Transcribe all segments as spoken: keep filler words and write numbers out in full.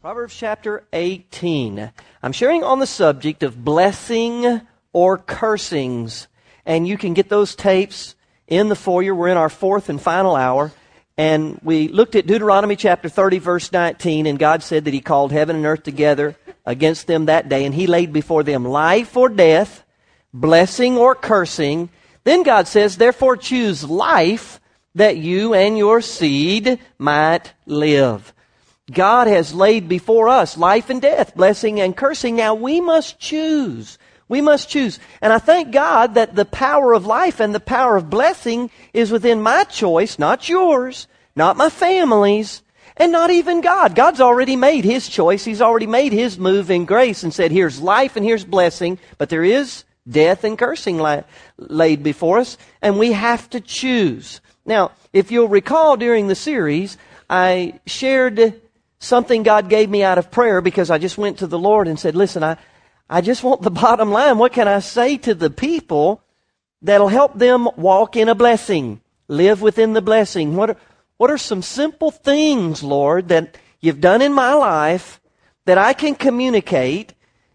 Proverbs chapter eighteen. I'm sharing on the subject of blessing or cursings. And you can get those tapes in the foyer. We're in our fourth and final hour. And we looked at Deuteronomy chapter thirty, verse nineteen. And God said that He called heaven and earth together against them that day. And He laid before them life or death, blessing or cursing. Then God says, therefore choose life, that you and your seed might live. God has laid before us life and death, blessing and cursing. Now we must choose. We must choose. And I thank God that the power of life and the power of blessing is within my choice, not yours, not my family's, and not even God. God's already made His choice. He's already made His move in grace and said, here's life and here's blessing, but there is death and cursing la- laid before us, and we have to choose. Now, if you'll recall during the series, I shared something God gave me out of prayer because I just went to the Lord and said, listen, I, I just want the bottom line. What can I say to the people that'll help them walk in a blessing, live within the blessing? What are, what are some simple things, Lord, that you've done in my life that I can communicate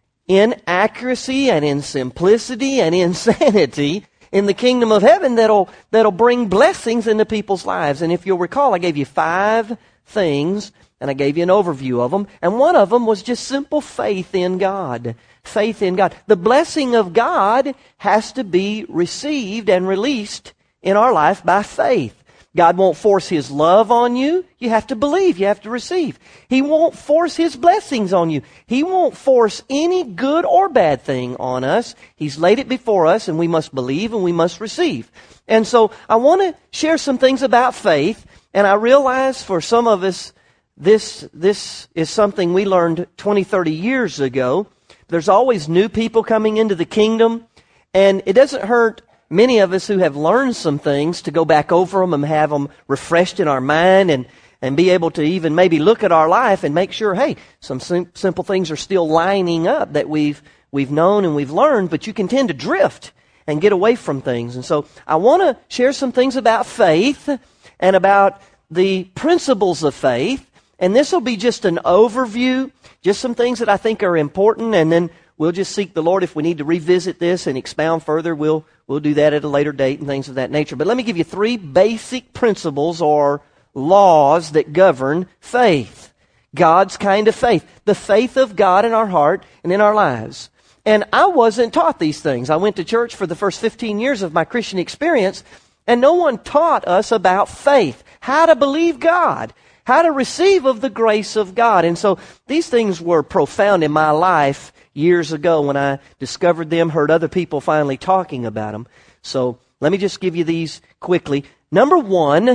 in accuracy and in simplicity and in sanity in the kingdom of heaven that'll, that'll bring blessings into people's lives? And if you'll recall, I gave you five things, and I gave you an overview of them. And one of them was just simple faith in God. Faith in God. The blessing of God has to be received and released in our life by faith. God won't force His love on you. You have to believe. You have to receive. He won't force His blessings on you. He won't force any good or bad thing on us. He's laid it before us, and we must believe and we must receive. And so I want to share some things about faith. And I realize for some of us, This this is something we learned twenty, thirty years ago. There's always new people coming into the kingdom, and it doesn't hurt many of us who have learned some things to go back over them and have them refreshed in our mind and, and be able to even maybe look at our life and make sure, hey, some sim- simple things are still lining up that we've we've known and we've learned, but you can tend to drift and get away from things. And so I want to share some things about faith and about the principles of faith. And this will be just an overview, just some things that I think are important, and then we'll just seek the Lord. If we need to revisit this and expound further, we'll we'll do that at a later date and things of that nature. But let me give you three basic principles or laws that govern faith. God's kind of faith. The faith of God in our heart and in our lives. And I wasn't taught these things. I went to church for the first fifteen years of my Christian experience, and no one taught us about faith, how to believe God, how to receive of the grace of God. And so these things were profound in my life years ago when I discovered them, heard other people finally talking about them. So let me just give you these quickly. Number one,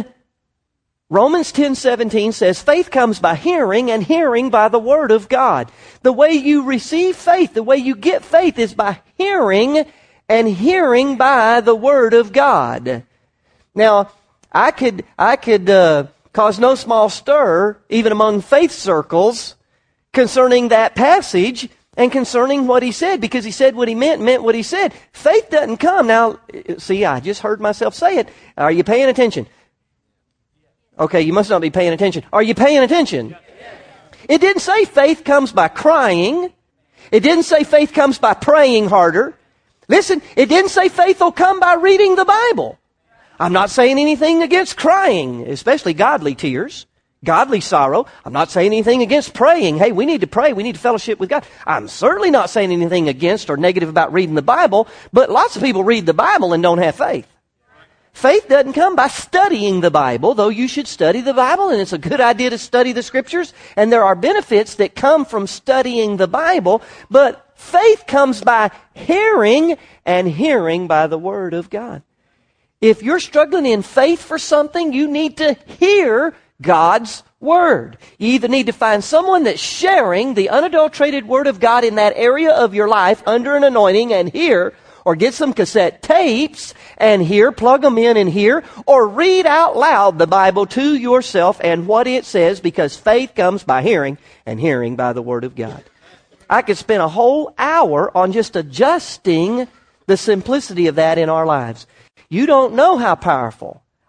Romans ten seventeen says, faith comes by hearing, and hearing by the Word of God. The way you receive faith, the way you get faith is by hearing, and hearing by the Word of God. Now, I could, I could, uh, cause no small stir, even among faith circles, concerning that passage and concerning what he said, because he said what he meant, meant what he said. Faith doesn't come. Now, see, I just heard myself say it. Are you paying attention? Okay, you must not be paying attention. Are you paying attention? It didn't say faith comes by crying. It didn't say faith comes by praying harder. Listen, it didn't say faith will come by reading the Bible. I'm not saying anything against crying, especially godly tears, godly sorrow. I'm not saying anything against praying. Hey, we need to pray. We need to fellowship with God. I'm certainly not saying anything against or negative about reading the Bible, but lots of people read the Bible and don't have faith. Faith doesn't come by studying the Bible, though you should study the Bible, and it's a good idea to study the Scriptures, and there are benefits that come from studying the Bible, but faith comes by hearing, and hearing by the Word of God. If you're struggling in faith for something, you need to hear God's Word. You either need to find someone that's sharing the unadulterated Word of God in that area of your life under an anointing and hear, or get some cassette tapes and hear, plug them in and hear, or read out loud the Bible to yourself and what it says, because faith comes by hearing, and hearing by the Word of God. I could spend a whole hour on just adjusting the simplicity of that in our lives. You don't know how powerful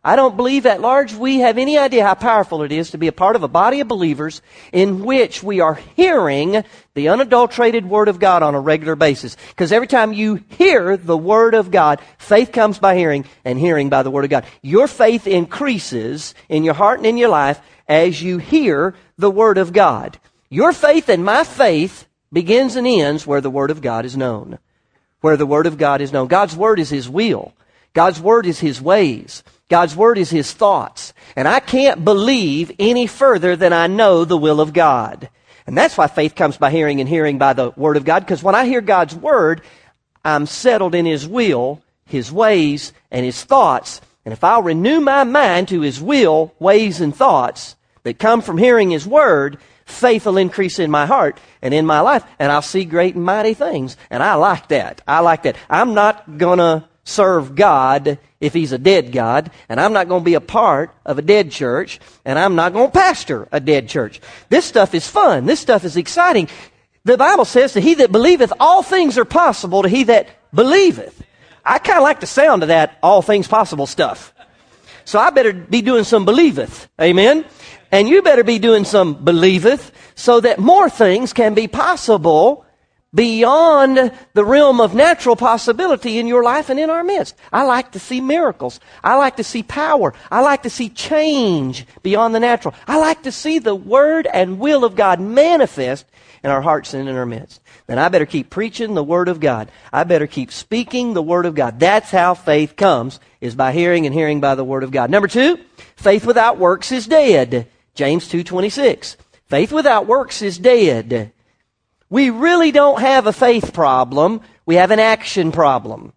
I don't believe at large we have any idea how powerful it is to be a part of a body of believers in which we are hearing the unadulterated Word of God on a regular basis. Because every time you hear the Word of God, faith comes by hearing, and hearing by the Word of God. Your faith increases in your heart and in your life as you hear the Word of God. Your faith and my faith begins and ends where the Word of God is known. Where the Word of God is known. God's Word is His will. God's Word is His ways. God's Word is His thoughts. And I can't believe any further than I know the will of God. And that's why faith comes by hearing and hearing by the Word of God. Because when I hear God's Word, I'm settled in His will, His ways, and His thoughts. And if I'll renew my mind to His will, ways, and thoughts that come from hearing His Word, faith will increase in my heart and in my life. And I'll see great and mighty things. And I like that. I like that. I'm not going to serve God if He's a dead God, and I'm not going to be a part of a dead church, and I'm not going to pastor a dead church. This stuff is fun. This stuff is exciting. The Bible says, to he that believeth, all things are possible to he that believeth. I kind of like the sound of that all things possible stuff. So I better be doing some believeth. Amen? And you better be doing some believeth so that more things can be possible beyond the realm of natural possibility in your life and in our midst. I like to see miracles. I like to see power. I like to see change beyond the natural. I like to see the Word and will of God manifest in our hearts and in our midst. Then I better keep preaching the Word of God. I better keep speaking the Word of God. That's how faith comes, is by hearing, and hearing by the Word of God. Number two, faith without works is dead. James two twenty-six. Faith without works is dead. We really don't have a faith problem. We have an action problem.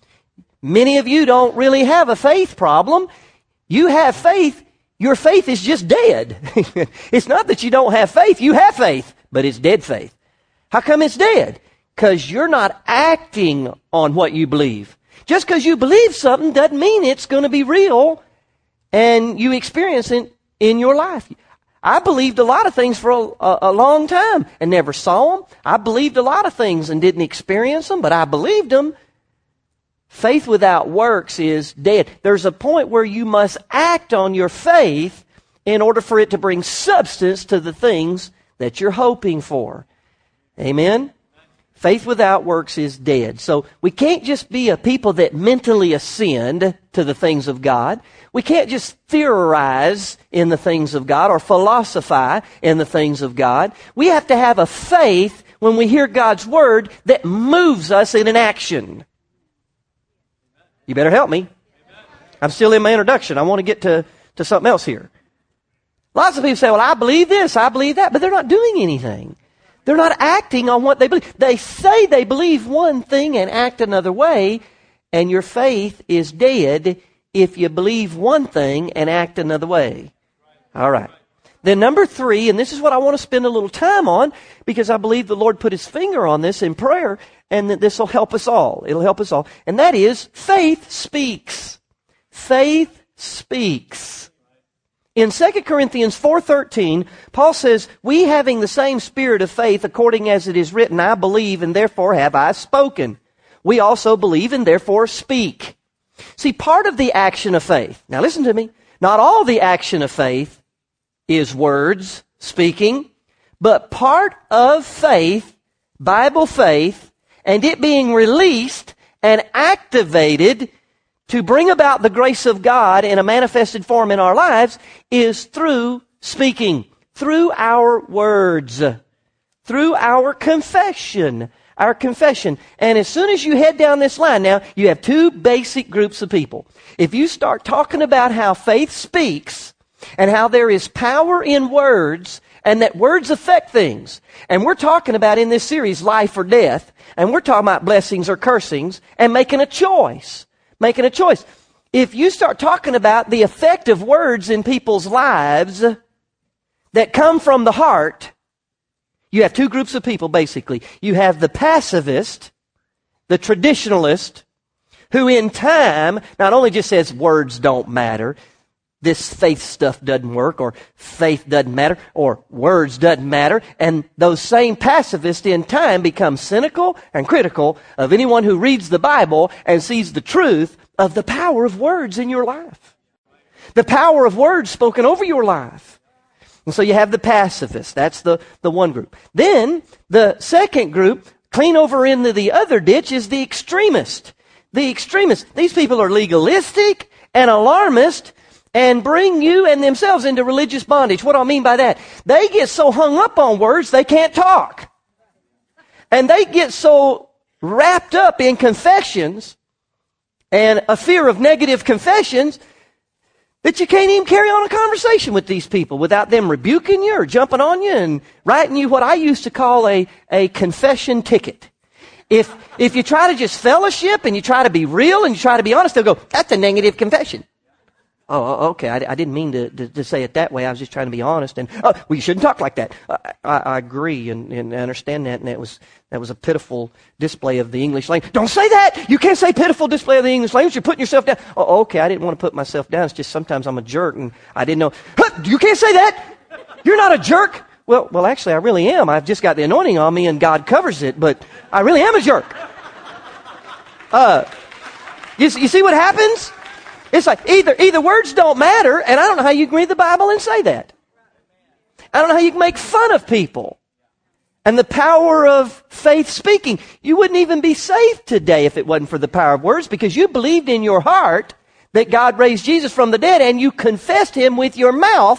Many of you don't really have a faith problem. You have faith. Your faith is just dead. It's not that you don't have faith. You have faith, but it's dead faith. How come it's dead? Because you're not acting on what you believe. Just because you believe something doesn't mean it's going to be real and you experience it in your life. I believed a lot of things for a, a, a long time and never saw them. I believed a lot of things and didn't experience them, but I believed them. Faith without works is dead. There's a point where you must act on your faith in order for it to bring substance to the things that you're hoping for. Amen? Faith without works is dead. So we can't just be a people that mentally ascend to the things of God. We can't just theorize in the things of God or philosophize in the things of God. We have to have a faith when we hear God's Word that moves us in an action. You better help me. I'm still in my introduction. I want to get to, to something else here. Lots of people say, well, I believe this, I believe that, but they're not doing anything. They're not acting on what they believe. They say they believe one thing and act another way, and your faith is dead if you believe one thing and act another way. All right. Then number three, and this is what I want to spend a little time on, because I believe the Lord put His finger on this in prayer, and that this will help us all. It'll help us all. And that is, faith speaks. Faith speaks. In Second Corinthians four thirteen, Paul says, we having the same spirit of faith, according as it is written, I believe, and therefore have I spoken. We also believe, and therefore speak. See, part of the action of faith, now listen to me, not all the action of faith is words, speaking, but part of faith, Bible faith, and it being released and activated to bring about the grace of God in a manifested form in our lives is through speaking, through our words, through our confession, our confession. And as soon as you head down this line now, you have two basic groups of people. If you start talking about how faith speaks and how there is power in words and that words affect things, and we're talking about in this series life or death, and we're talking about blessings or cursings and making a choice. Making a choice. If you start talking about the effect of words in people's lives that come from the heart, you have two groups of people basically. You have the pacifist, the traditionalist, who in time not only just says words don't matter, this faith stuff doesn't work, or faith doesn't matter, or words doesn't matter. And those same pacifists in time become cynical and critical of anyone who reads the Bible and sees the truth of the power of words in your life. The power of words spoken over your life. And so you have the pacifist. That's the, the one group. Then the second group, clean over into the other ditch, is the extremist. The extremists. These people are legalistic and alarmist and bring you and themselves into religious bondage. What do I mean by that? They get so hung up on words they can't talk. And they get so wrapped up in confessions and a fear of negative confessions that you can't even carry on a conversation with these people without them rebuking you or jumping on you and writing you what I used to call a, a confession ticket. If, if you try to just fellowship and you try to be real and you try to be honest, they'll go, that's a negative confession. Oh, okay. I, I didn't mean to, to, to say it that way. I was just trying to be honest. And oh, well, you shouldn't talk like that. I, I, I agree and, and I understand that. And that was that was a pitiful display of the English language. Don't say that. You can't say pitiful display of the English language. You're putting yourself down. Oh, okay. I didn't want to put myself down. It's just sometimes I'm a jerk and I didn't know. Huh, you can't say that. You're not a jerk. Well, well, actually, I really am. I've just got the anointing on me and God covers it. But I really am a jerk. Uh, you, you see what happens? It's like either either words don't matter, and I don't know how you can read the Bible and say that. I don't know how you can make fun of people. And the power of faith speaking. You wouldn't even be saved today if it wasn't for the power of words, because you believed in your heart that God raised Jesus from the dead, and you confessed Him with your mouth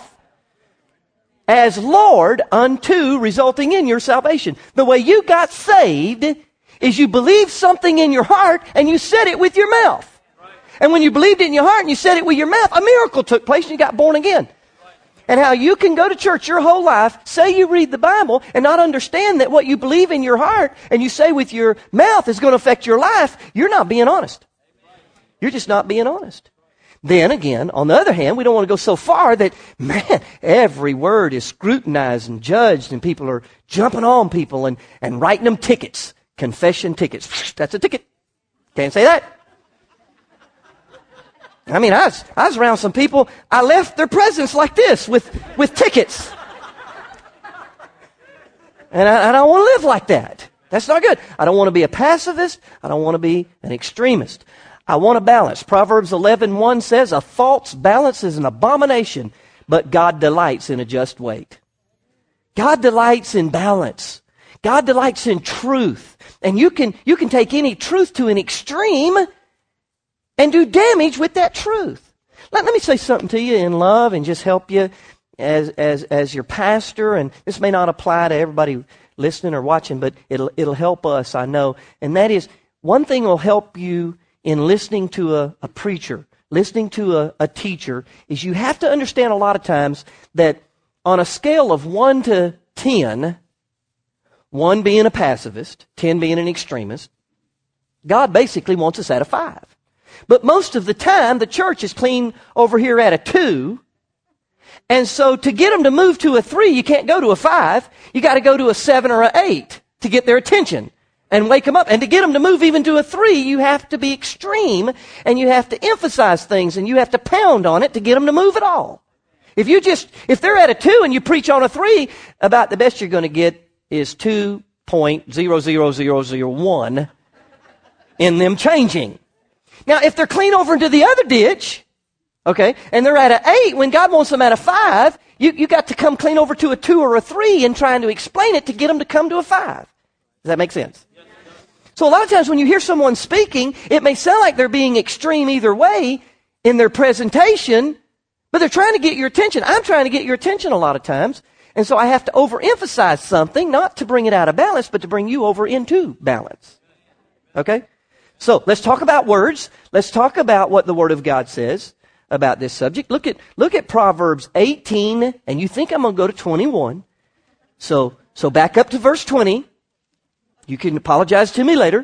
as Lord unto, resulting in your salvation. The way you got saved is you believed something in your heart, and you said it with your mouth. And when you believed it in your heart and you said it with your mouth, a miracle took place and you got born again. And how you can go to church your whole life, say you read the Bible, and not understand that what you believe in your heart and you say with your mouth is going to affect your life, you're not being honest. You're just not being honest. Then again, on the other hand, we don't want to go so far that, man, every word is scrutinized and judged and people are jumping on people and, and writing them tickets, confession tickets. That's a ticket. Can't say that. I mean, I was, I was around some people, I left their presence like this with, with tickets. And I, I don't want to live like that. That's not good. I don't want to be a pacifist. I don't want to be an extremist. I want a balance. Proverbs eleven one says, a false balance is an abomination, but God delights in a just weight. God delights in balance. God delights in truth. And you can, you can take any truth to an extreme and do damage with that truth. Let, let me say something to you in love and just help you as, as, as your pastor. And this may not apply to everybody listening or watching, but it'll, it'll help us, I know. And that is, one thing will help you in listening to a, a preacher, listening to a, a teacher, is you have to understand a lot of times that on a scale of one to ten, one being a pacifist, ten being an extremist, God basically wants us at a five. But most of the time, the church is clean over here at a two. And so to get them to move to a three, you can't go to a five. You got to go to a seven or an eight to get their attention and wake them up. And to get them to move even to a three, you have to be extreme and you have to emphasize things and you have to pound on it to get them to move at all. If you just, if they're at a two and you preach on a three, about the best you're going to get is two point zero zero zero zero one in them changing. Now, if they're clean over into the other ditch, okay, and they're at an eight, when God wants them at a five, you, you got to come clean over to a two or a three and trying to explain it to get them to come to a five. Does that make sense? Yes, so a lot of times when you hear someone speaking, it may sound like they're being extreme either way in their presentation, but they're trying to get your attention. I'm trying to get your attention a lot of times. And so I have to overemphasize something, not to bring it out of balance, but to bring you over into balance. Okay? So let's talk about words. Let's talk about what the Word of God says about this subject. Look at look at Proverbs eighteen, and you think I'm going to go to twenty-one. So so back up to verse twenty. You can apologize to me later.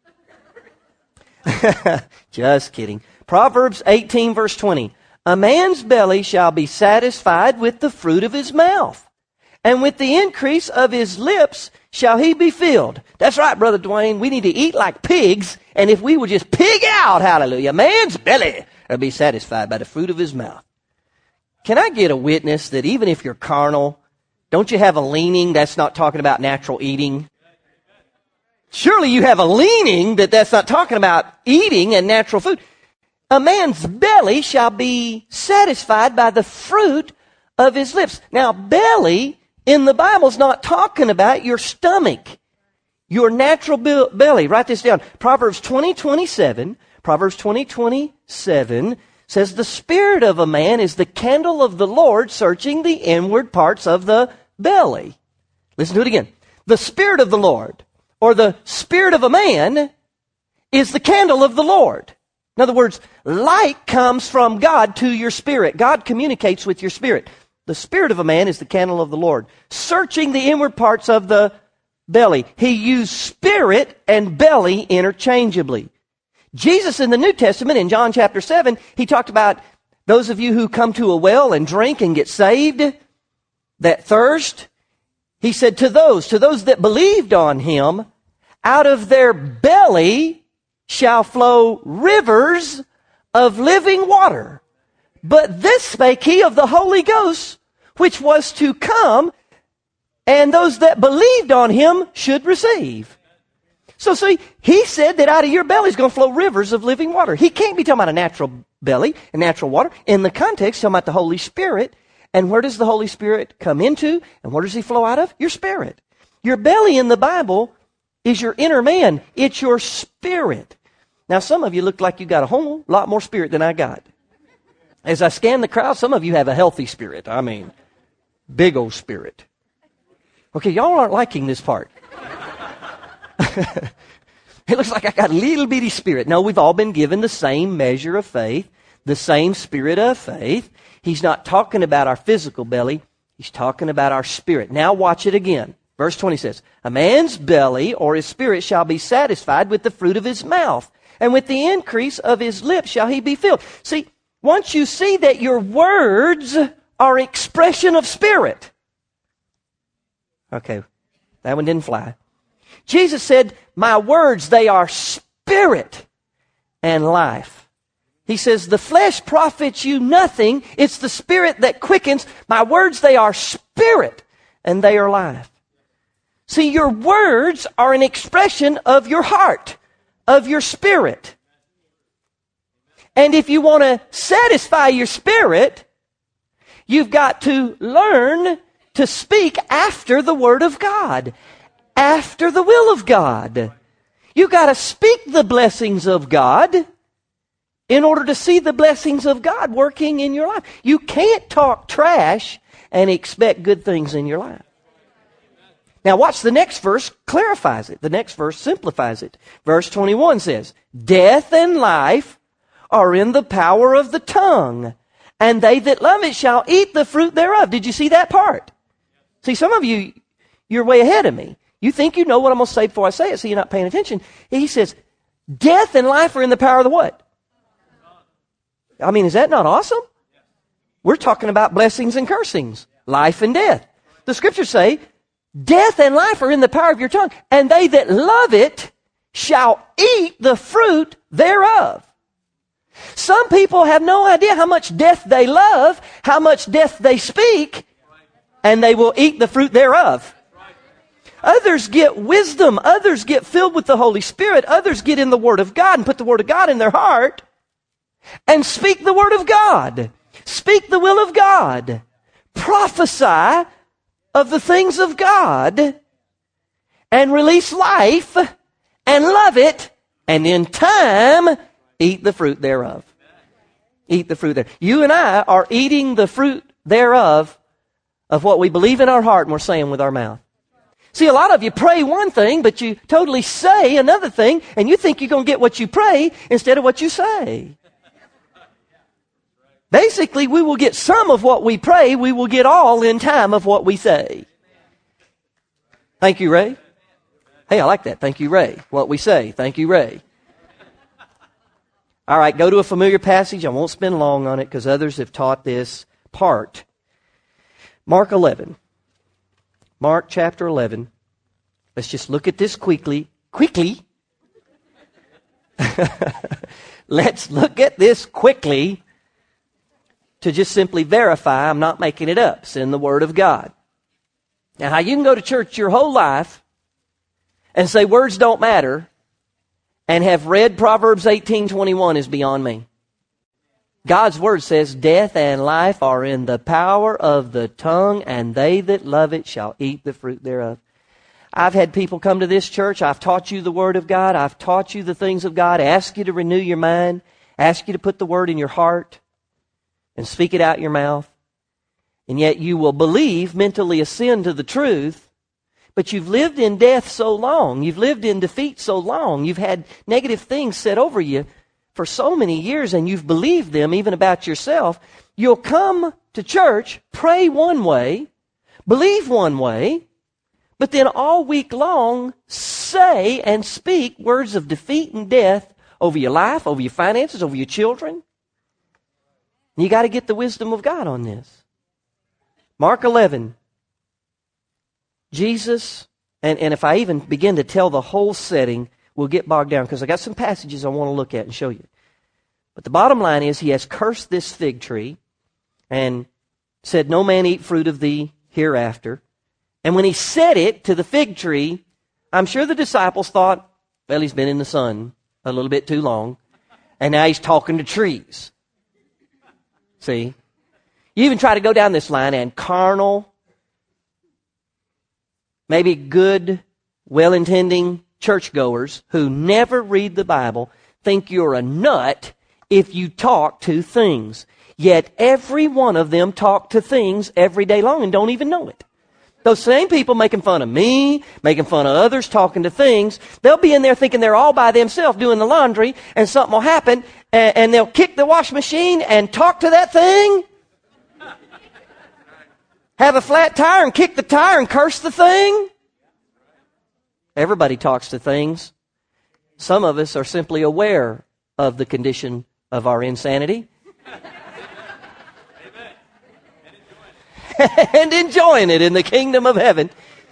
Just kidding. Proverbs eighteen, verse twenty. A man's belly shall be satisfied with the fruit of his mouth, and with the increase of his lips shall he be filled. That's right, Brother Dwayne. We need to eat like pigs, and if we would just pig out, hallelujah, man's belly will be satisfied by the fruit of his mouth. Can I get a witness that even if you're carnal, don't you have a leaning that's not talking about natural eating? Surely you have a leaning that that's not talking about eating and natural food. A man's belly shall be satisfied by the fruit of his lips. Now, belly in the Bible is not talking about your stomach, your natural be- belly. Write this down. Proverbs twenty twenty-seven. Proverbs twenty twenty-seven says, the spirit of a man is the candle of the Lord, searching the inward parts of the belly. Listen to it again. The spirit of the Lord, or the spirit of a man, is the candle of the Lord. In other words, light comes from God to your spirit. God communicates with your spirit. The spirit of a man is the candle of the Lord, searching the inward parts of the belly. He used spirit and belly interchangeably. Jesus in the New Testament, in John chapter seven, he talked about those of you who come to a well and drink and get saved, that thirst. He said to those, to those that believed on him, out of their belly shall flow rivers of living water. But this spake he of the Holy Ghost, which was to come, and those that believed on him should receive. So see, he said that out of your belly is going to flow rivers of living water. He can't be talking about a natural belly and natural water. In the context, talking about the Holy Spirit. And where does the Holy Spirit come into? And where does he flow out of? Your spirit. Your belly in the Bible is your inner man. It's your spirit. Now, some of you look like you got a whole lot more spirit than I got. As I scan the crowd, some of you have a healthy spirit. I mean, big old spirit. Okay, y'all aren't liking this part. It looks like I got a little bitty spirit. No, we've all been given the same measure of faith, the same spirit of faith. He's not talking about our physical belly. He's talking about our spirit. Now watch it again. Verse twenty says, a man's belly or his spirit shall be satisfied with the fruit of his mouth, and with the increase of his lips shall he be filled. See, once you see that your words are expression of spirit. Okay, that one didn't fly. Jesus said, my words, they are spirit and life. He says, the flesh profits you nothing. It's the spirit that quickens. My words, they are spirit and they are life. See, your words are an expression of your heart, of your spirit. And if you want to satisfy your spirit, you've got to learn to speak after the Word of God, after the will of God. You've got to speak the blessings of God in order to see the blessings of God working in your life. You can't talk trash and expect good things in your life. Now watch, the next verse clarifies it. The next verse simplifies it. Verse twenty-one says, death and life are in the power of the tongue, and they that love it shall eat the fruit thereof. Did you see that part? See, some of you, you're way ahead of me. You think you know what I'm going to say before I say it, so you're not paying attention. He says, death and life are in the power of the what? I mean, is that not awesome? We're talking about blessings and cursings, life and death. The scriptures say, death and life are in the power of your tongue, and they that love it shall eat the fruit thereof. Some people have no idea how much death they love, how much death they speak, and they will eat the fruit thereof. Others get wisdom. Others get filled with the Holy Spirit. Others get in the Word of God and put the Word of God in their heart and speak the Word of God. Speak the will of God. Prophesy of the things of God and release life and love it, and in time eat the fruit thereof. Eat the fruit thereof. You and I are eating the fruit thereof of what we believe in our heart and we're saying with our mouth. See, a lot of you pray one thing, but you totally say another thing, and you think you're going to get what you pray instead of what you say. Basically, we will get some of what we pray. We will get all in time of what we say. Thank you, Ray. Hey, I like that. Thank you, Ray. What we say. Thank you, Ray. All right, go to a familiar passage. I won't spend long on it because others have taught this part. Mark eleven. Mark chapter eleven. Let's just look at this quickly. Quickly. Let's look at this quickly to just simply verify I'm not making it up. It's in the Word of God. Now, how you can go to church your whole life and say words don't matter and have read Proverbs eighteen twenty-one is beyond me. God's Word says, death and life are in the power of the tongue, and they that love it shall eat the fruit thereof. I've had people come to this church. I've taught you the Word of God. I've taught you the things of God. Ask you to renew your mind. Ask you to put the Word in your heart and speak it out your mouth. And yet you will believe, mentally ascend to the truth, but you've lived in death so long. You've lived in defeat so long. You've had negative things said over you for so many years, and you've believed them even about yourself. You'll come to church, pray one way, believe one way, but then all week long say and speak words of defeat and death over your life, over your finances, over your children. You got to get the wisdom of God on this. Mark eleven. Jesus, and, and if I even begin to tell the whole setting, we'll get bogged down because I got some passages I want to look at and show you. But the bottom line is he has cursed this fig tree and said, no man eat fruit of thee hereafter. And when he said it to the fig tree, I'm sure the disciples thought, well, he's been in the sun a little bit too long, and now he's talking to trees. See? You even try to go down this line, and carnal, maybe good, well-intending churchgoers who never read the Bible think you're a nut if you talk to things. Yet every one of them talk to things every day long and don't even know it. Those same people making fun of me, making fun of others, talking to things, they'll be in there thinking they're all by themselves doing the laundry, and something will happen, and, and they'll kick the wash machine and talk to that thing. Have a flat tire and kick the tire and curse the thing. Everybody talks to things. Some of us are simply aware of the condition of our insanity. And enjoying it in the kingdom of heaven.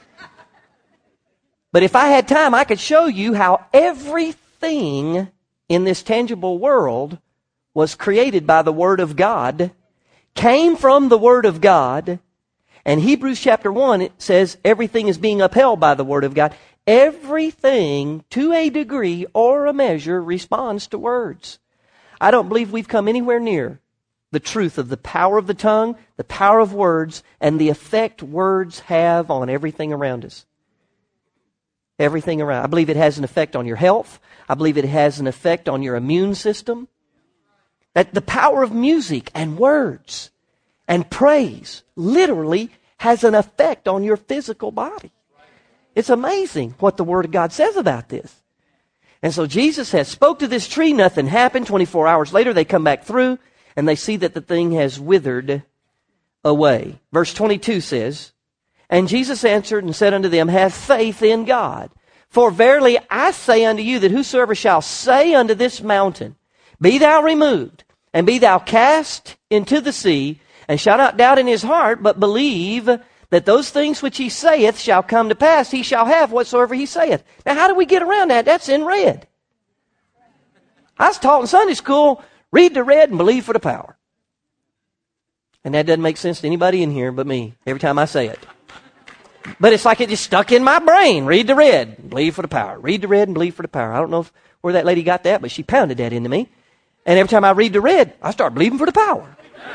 But if I had time, I could show you how everything in this tangible world was created by the Word of God, came from the Word of God, and Hebrews chapter one, it says everything is being upheld by the Word of God. Everything, to a degree or a measure, responds to words. I don't believe we've come anywhere near the truth of the power of the tongue, the power of words, and the effect words have on everything around us. Everything around. I believe it has an effect on your health. I believe it has an effect on your immune system. That the power of music and words and praise literally has an effect on your physical body. It's amazing what the Word of God says about this. And so Jesus has spoke to this tree, nothing happened. twenty-four hours later, they come back through, and they see that the thing has withered away. Verse twenty-two says, and Jesus answered and said unto them, have faith in God. For verily I say unto you that whosoever shall say unto this mountain, be thou removed, and be thou cast into the sea, and shall not doubt in his heart, but believe that those things which he saith shall come to pass, he shall have whatsoever he saith. Now how do we get around that? That's in red. I was taught in Sunday school, read the red and believe for the power. And that doesn't make sense to anybody in here but me every time I say it. But it's like it just stuck in my brain. Read the red and believe for the power. Read the red and believe for the power. I don't know if, where that lady got that, but she pounded that into me. And every time I read the red, I start believing for the power.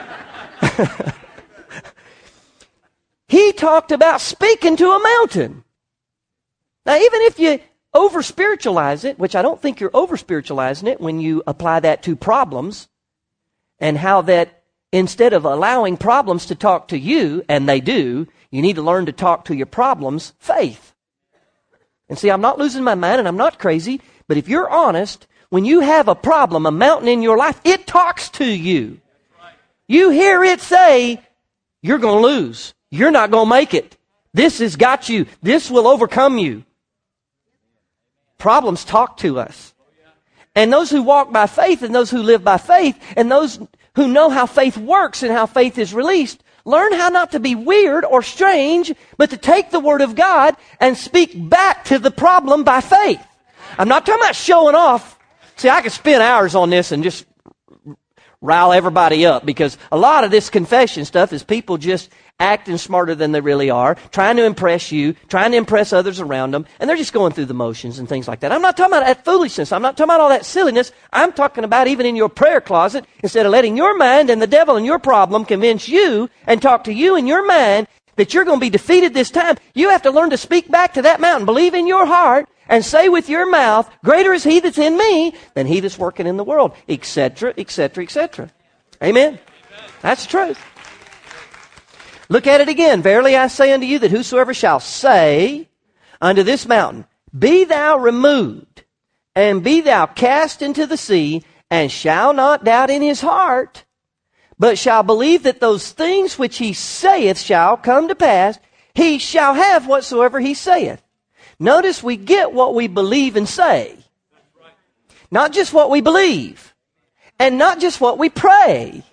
He talked about speaking to a mountain. Now, even if you over-spiritualize it, which I don't think you're over-spiritualizing it when you apply that to problems, and how that instead of allowing problems to talk to you, and they do, you need to learn to talk to your problems, faith. And see, I'm not losing my mind and I'm not crazy, but if you're honest, when you have a problem, a mountain in your life, it talks to you. You hear it say, you're going to lose. You're not going to make it. This has got you. This will overcome you. Problems talk to us. And those who walk by faith and those who live by faith and those who know how faith works and how faith is released, learn how not to be weird or strange, but to take the Word of God and speak back to the problem by faith. I'm not talking about showing off. See, I could spend hours on this and just rile everybody up because a lot of this confession stuff is people just acting smarter than they really are, trying to impress you, trying to impress others around them, and they're just going through the motions and things like that. I'm not talking about that foolishness. I'm not talking about all that silliness. I'm talking about even in your prayer closet, instead of letting your mind and the devil and your problem convince you and talk to you in your mind that you're going to be defeated this time, you have to learn to speak back to that mountain. Believe in your heart and say with your mouth, greater is he that's in me than he that's working in the world, et cetera, et cetera, et cetera. Amen? That's the truth. Look at it again. Verily I say unto you that whosoever shall say unto this mountain, be thou removed, and be thou cast into the sea, and shall not doubt in his heart, but shall believe that those things which he saith shall come to pass, he shall have whatsoever he saith. Notice we get what we believe and say. Not just what we believe. And not just what we pray.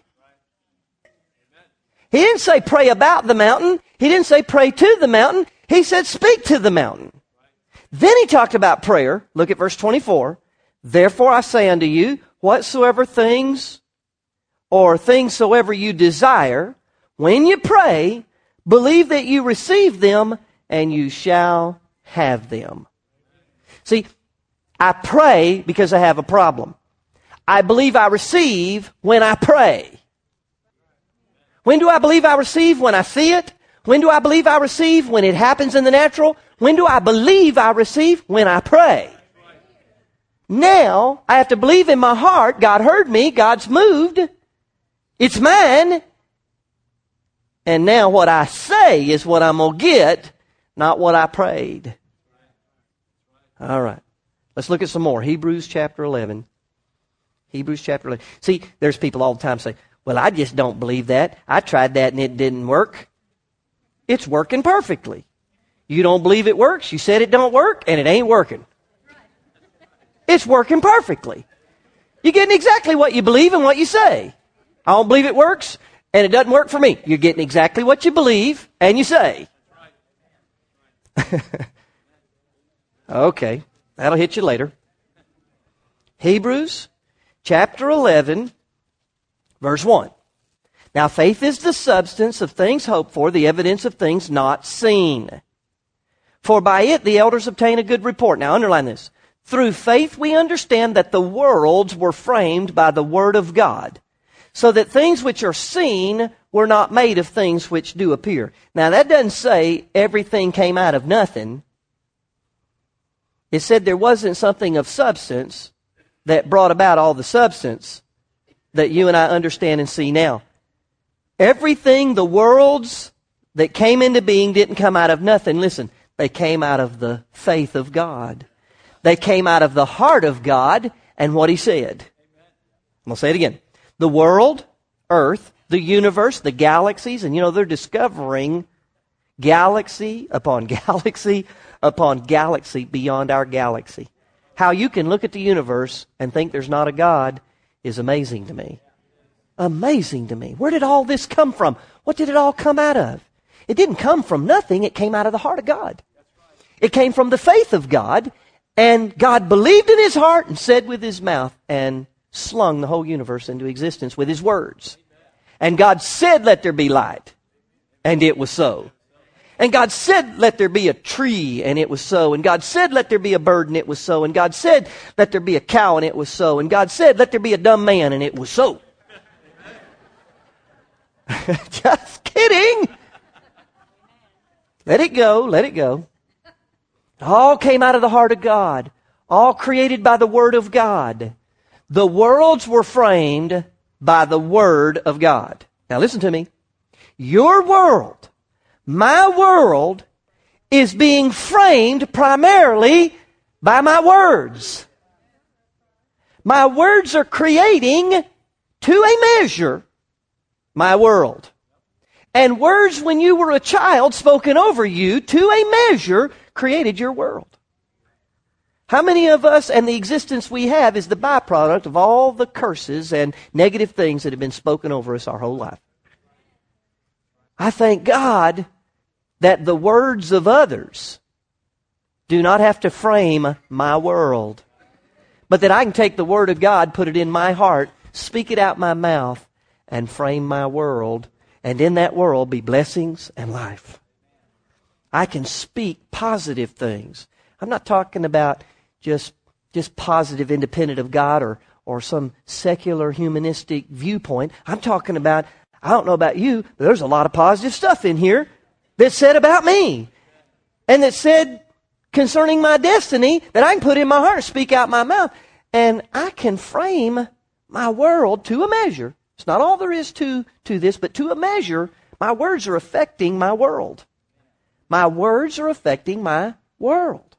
He didn't say pray about the mountain. He didn't say pray to the mountain. He said speak to the mountain. Then he talked about prayer. Look at verse twenty-four. Therefore I say unto you, whatsoever things or things soever you desire, when you pray, believe that you receive them, and you shall have them. See, I pray because I have a problem. I believe I receive when I pray. When do I believe I receive? When I see it. When do I believe I receive? When it happens in the natural. When do I believe I receive? When I pray. Now, I have to believe in my heart, God heard me, God's moved, it's mine. And now what I say is what I'm going to get, not what I prayed. All right. Let's look at some more. Hebrews chapter eleven. Hebrews chapter eleven. See, there's people all the time say, well, I just don't believe that. I tried that and it didn't work. It's working perfectly. You don't believe it works. You said it don't work, and it ain't working. It's working perfectly. You're getting exactly what you believe and what you say. I don't believe it works, and it doesn't work for me. You're getting exactly what you believe and you say. Okay, that'll hit you later. Hebrews chapter eleven, verse one. Now faith is the substance of things hoped for, the evidence of things not seen. For by it the elders obtain a good report. Now underline this. Through faith we understand that the worlds were framed by the word of God, so that things which are seen were not made of things which do appear. Now that doesn't say everything came out of nothing. It said there wasn't something of substance that brought about all the substance that you and I understand and see now. Everything, the worlds that came into being didn't come out of nothing. Listen, they came out of the faith of God. They came out of the heart of God and what He said. I'm going to say it again. The world, earth, the universe, the galaxies, and you know, they're discovering galaxy upon galaxy upon galaxy beyond our galaxy. How you can look at the universe and think there's not a God is amazing to me. Amazing to me. Where did all this come from? What did it all come out of? It didn't come from nothing. It came out of the heart of God. It came from the faith of God, and God believed in His heart and said with His mouth and slung the whole universe into existence with His words. And God said, let there be light. And it was so. And God said, let there be a tree, and it was so. And God said, let there be a bird, and it was so. And God said, let there be a cow, and it was so. And God said, let there be a dumb man, and it was so. Just kidding. Let it go, let it go. It all came out of the heart of God. All created by the Word of God. The worlds were framed by the Word of God. Now listen to me. Your world, my world, is being framed primarily by my words. My words are creating, to a measure, my world. And words when you were a child spoken over you, to a measure, created your world. How many of us, and the existence we have, is the byproduct of all the curses and negative things that have been spoken over us our whole life? I thank God that the words of others do not have to frame my world, but that I can take the Word of God, put it in my heart, speak it out my mouth, and frame my world. and in that world be blessings and life. I can speak positive things. I'm not talking about just, just positive independent of God or, or some secular humanistic viewpoint. I'm talking about, I don't know about you, but there's a lot of positive stuff in here that's said about me and that's said concerning my destiny that I can put in my heart and speak out my mouth. And I can frame my world to a measure. It's not all there is to, to this, but to a measure, my words are affecting my world. My words are affecting my world.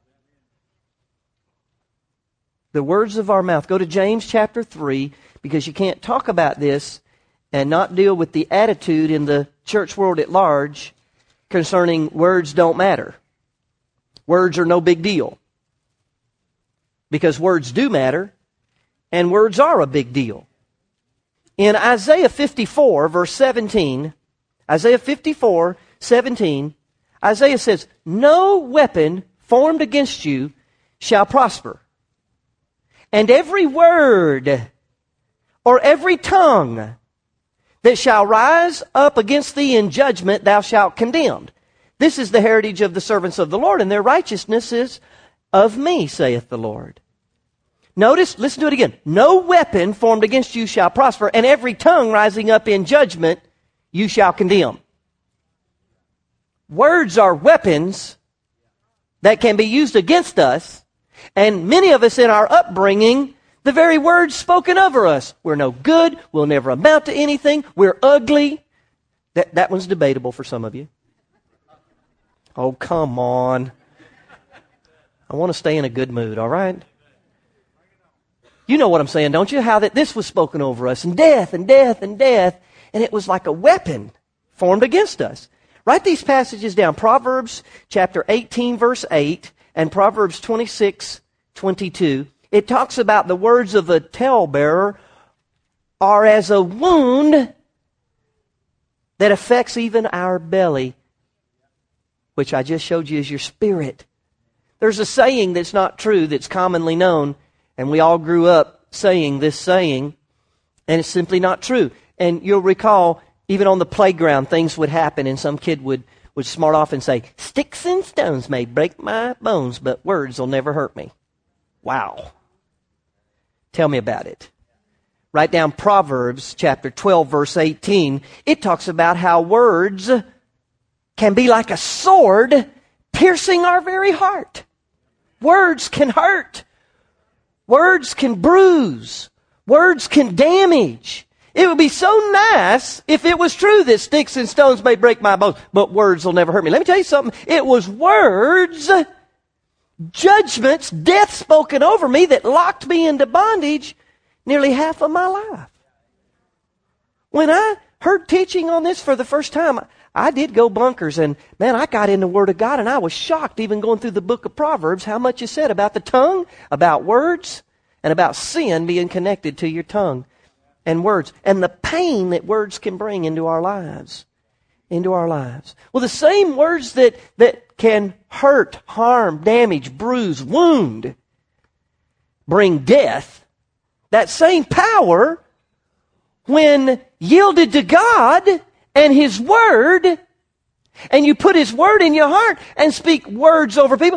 The words of our mouth. Go to James chapter three, because you can't talk about this and not deal with the attitude in the church world at large concerning words don't matter. Words are no big deal. Because words do matter, and words are a big deal. In Isaiah fifty-four, verse seventeen, Isaiah fifty-four, seventeen, Isaiah says, no weapon formed against you shall prosper. And every word or every tongue that shall rise up against thee in judgment thou shalt condemn. This is the heritage of the servants of the Lord, and their righteousness is of me, saith the Lord. Notice, listen to it again. No weapon formed against you shall prosper, and every tongue rising up in judgment you shall condemn. Words are weapons that can be used against us, and many of us in our upbringing, the very words spoken over us. We're no good, we'll never amount to anything, we're ugly. That, that one's debatable for some of you. Oh, come on. I want to stay in a good mood, all right? You know what I'm saying, don't you? How that this was spoken over us, and death, and death, and death, and it was like a weapon formed against us. Write these passages down. Proverbs chapter eighteen, verse eight, and Proverbs twenty-six, twenty-two. It talks about the words of the talebearer are as a wound that affects even our belly, which I just showed you is your spirit. There's a saying that's not true that's commonly known, and we all grew up saying this saying, and it's simply not true. And you'll recall, even on the playground, things would happen, and some kid would, would smart off and say, sticks and stones may break my bones, but words will never hurt me. Wow. Tell me about it. Write down Proverbs chapter twelve, verse eighteen. It talks about how words can be like a sword piercing our very heart. Words can hurt. Words can bruise. Words can damage. It would be so nice if it was true that sticks and stones may break my bones, but words will never hurt me. Let me tell you something. It was words, judgments, death spoken over me that locked me into bondage nearly half of my life. When I heard teaching on this for the first time, I did go bunkers, and man, I got in the Word of God, and I was shocked even going through the book of Proverbs how much it said about the tongue, about words, and about sin being connected to your tongue and words, and the pain that words can bring into our lives. Into our lives. Well, the same words that, that can hurt, harm, damage, bruise, wound, bring death, that same power, when yielded to God and His Word, and you put His Word in your heart and speak words over people,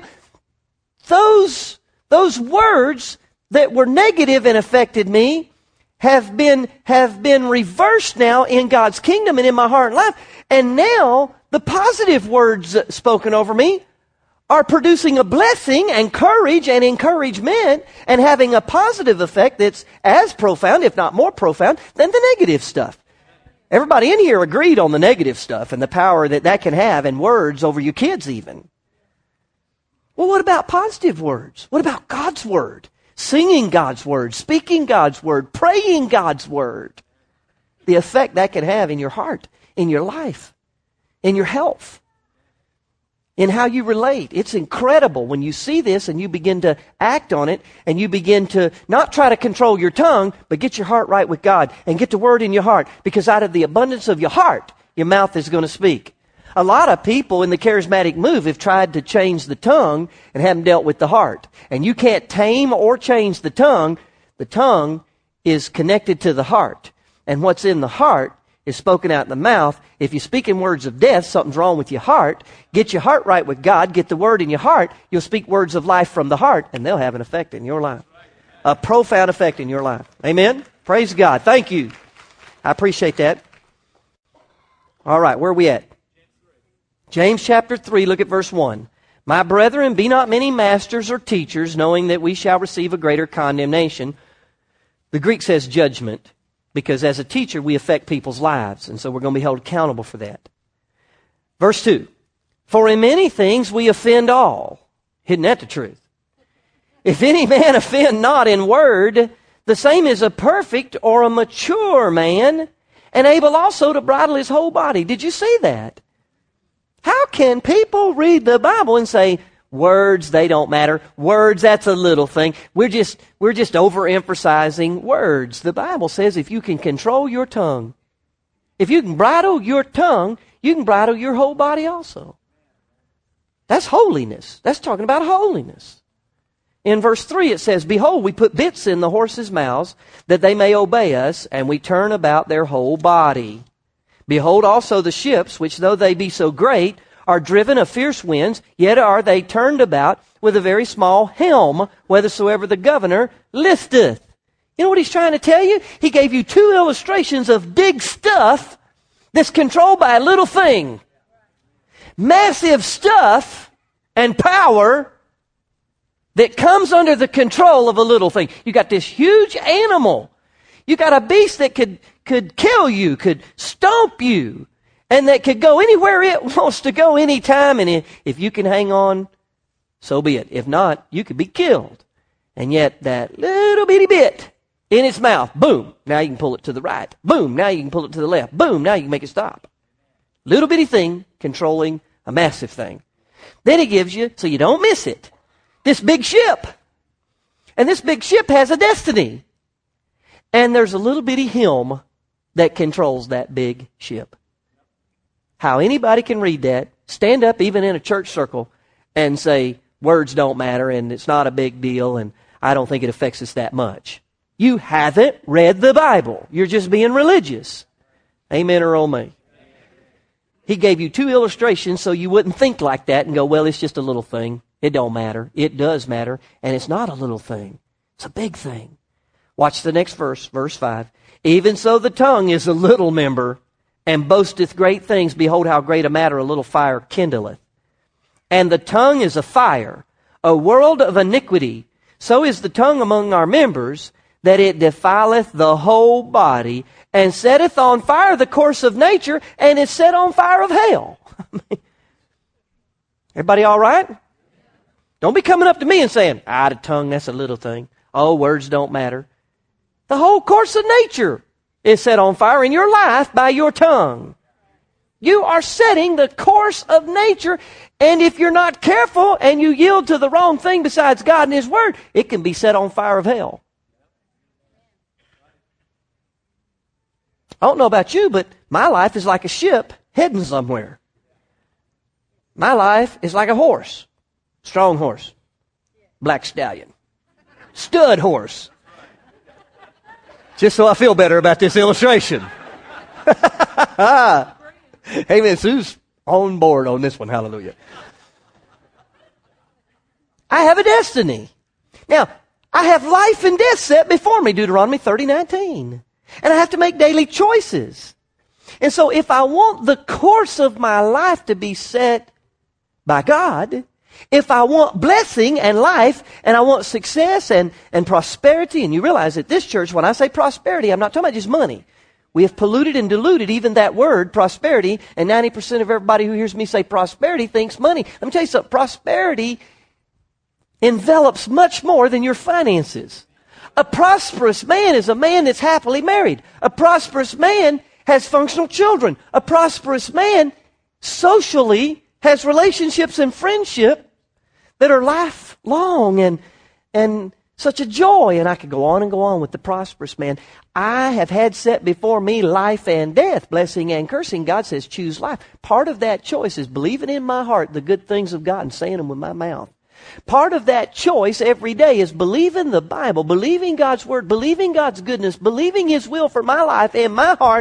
those, those words that were negative and affected me have been, have been reversed now in God's kingdom and in my heart and life. And now the positive words spoken over me are producing a blessing and courage and encouragement and having a positive effect that's as profound, if not more profound, than the negative stuff. Everybody in here agreed on the negative stuff and the power that that can have in words over your kids even. Well, what about positive words? What about God's Word? Singing God's Word, speaking God's Word, praying God's Word. The effect that can have in your heart, in your life, in your health, in how you relate. It's incredible when you see this and you begin to act on it and you begin to not try to control your tongue, but get your heart right with God and get the Word in your heart, because out of the abundance of your heart, your mouth is going to speak. A lot of people in the charismatic move have tried to change the tongue and haven't dealt with the heart. And you can't tame or change the tongue. The tongue is connected to the heart. And what's in the heart is spoken out in the mouth. If you speak in words of death, something's wrong with your heart. Get your heart right with God. Get the word in your heart. You'll speak words of life from the heart, and they'll have an effect in your life. A profound effect in your life. Amen? Praise God. Thank you. I appreciate that. All right, where are we at? James chapter three, look at verse one. My brethren, be not many masters or teachers, knowing that we shall receive a greater condemnation. The Greek says judgment, because as a teacher, we affect people's lives, and so we're going to be held accountable for that. Verse two. For in many things we offend all. Isn't that the truth? If any man offend not in word, the same is a perfect or a mature man, and able also to bridle his whole body. Did you see that? How can people read the Bible and say, words, they don't matter. Words, that's a little thing. We're just, we're just overemphasizing words. The Bible says if you can control your tongue, if you can bridle your tongue, you can bridle your whole body also. That's holiness. That's talking about holiness. In verse three it says, behold, we put bits in the horses' mouths that they may obey us, and we turn about their whole body. Behold also the ships, which though they be so great, are driven of fierce winds, yet are they turned about with a very small helm, whithersoever the governor listeth. You know what he's trying to tell you? He gave you two illustrations of big stuff that's controlled by a little thing. Massive stuff and power that comes under the control of a little thing. You got this huge animal. You got a beast that could, could kill you, could stomp you, and that could go anywhere it wants to go anytime. And if you can hang on, so be it. If not, you could be killed. And yet that little bitty bit in its mouth, boom, now you can pull it to the right. Boom, now you can pull it to the left. Boom, now you can make it stop. Little bitty thing controlling a massive thing. Then he gives you, so you don't miss it, this big ship. And this big ship has a destiny. And there's a little bitty helm that controls that big ship. How anybody can read that, stand up even in a church circle and say, words don't matter and it's not a big deal and I don't think it affects us that much. You haven't read the Bible. You're just being religious. Amen or oh me. He gave you two illustrations so you wouldn't think like that and go, well, it's just a little thing. It don't matter. It does matter. And it's not a little thing. It's a big thing. Watch the next verse, verse five. Even so the tongue is a little member, and boasteth great things. Behold, how great a matter a little fire kindleth. And the tongue is a fire, a world of iniquity. So is the tongue among our members, that it defileth the whole body, and setteth on fire the course of nature, and is set on fire of hell. Everybody all right? Don't be coming up to me and saying, ah, the tongue, that's a little thing. Oh, words don't matter. The whole course of nature is set on fire in your life by your tongue. You are setting the course of nature, and if you're not careful and you yield to the wrong thing besides God and His Word, it can be set on fire of hell. I don't know about you, but my life is like a ship heading somewhere. My life is like a horse. Strong horse. Black stallion. Stud horse. Just so I feel better about this illustration. Amen. Sue's on board on this one. Hallelujah. I have a destiny. Now, I have life and death set before me, Deuteronomy thirty nineteen. And I have to make daily choices. And so if I want the course of my life to be set by God, if I want blessing and life, and I want success and, and prosperity, and you realize at this church, when I say prosperity, I'm not talking about just money. We have polluted and diluted even that word, prosperity, and ninety percent of everybody who hears me say prosperity thinks money. Let me tell you something. Prosperity envelops much more than your finances. A prosperous man is a man that's happily married. A prosperous man has functional children. A prosperous man socially has relationships and friendship that are lifelong and, and such a joy. And I could go on and go on with the prosperous man. I have had set before me life and death, blessing and cursing. God says choose life. Part of that choice is believing in my heart the good things of God and saying them with my mouth. Part of that choice every day is believing the Bible, believing God's Word, believing God's goodness, believing His will for my life and my heart,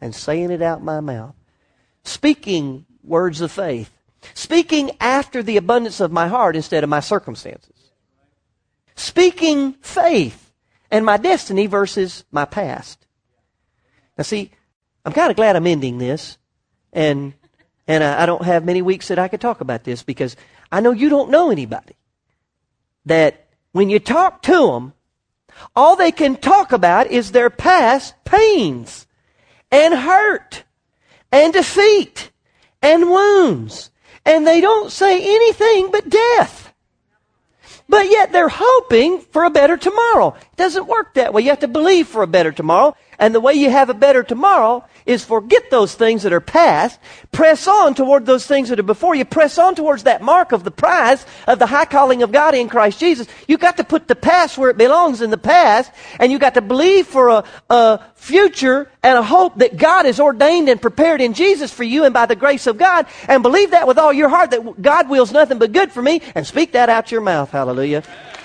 and saying it out my mouth. Speaking words of faith. Speaking after the abundance of my heart instead of my circumstances. Speaking faith and my destiny versus my past. Now see, I'm kind of glad I'm ending this. And and I, I don't have many weeks that I could talk about this because I know you don't know anybody that when you talk to them, all they can talk about is their past pains and hurt and defeat and wounds. And they don't say anything but death. But yet they're hoping for a better tomorrow. It doesn't work that way. You have to believe for a better tomorrow. And the way you have a better tomorrow is forget those things that are past. Press on toward those things that are before you. Press on towards that mark of the prize of the high calling of God in Christ Jesus. You've got to put the past where it belongs in the past. And you've got to believe for a, a future and a hope that God has ordained and prepared in Jesus for you and by the grace of God. And believe that with all your heart that God wills nothing but good for me. And speak that out your mouth. Hallelujah.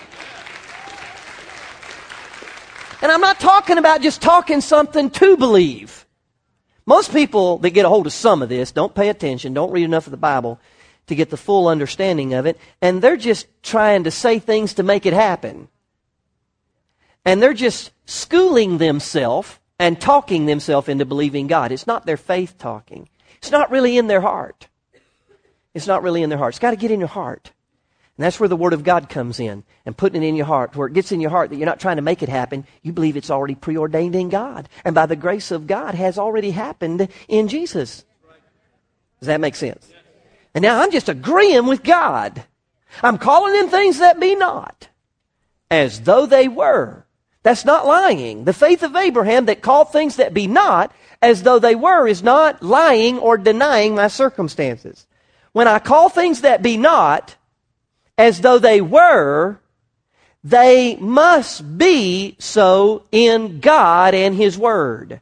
And I'm not talking about just talking something to believe. Most people that get a hold of some of this don't pay attention, don't read enough of the Bible to get the full understanding of it, and they're just trying to say things to make it happen. And they're just schooling themselves and talking themselves into believing God. It's not their faith talking. It's not really in their heart. It's not really in their heart. It's got to get in your heart. And that's where the Word of God comes in and putting it in your heart, where it gets in your heart that you're not trying to make it happen. You believe it's already preordained in God. And by the grace of God has already happened in Jesus. Does that make sense? And now I'm just agreeing with God. I'm calling them things that be not as though they were. That's not lying. The faith of Abraham that called things that be not as though they were is not lying or denying my circumstances. When I call things that be not as though they were, they must be so in God and His Word.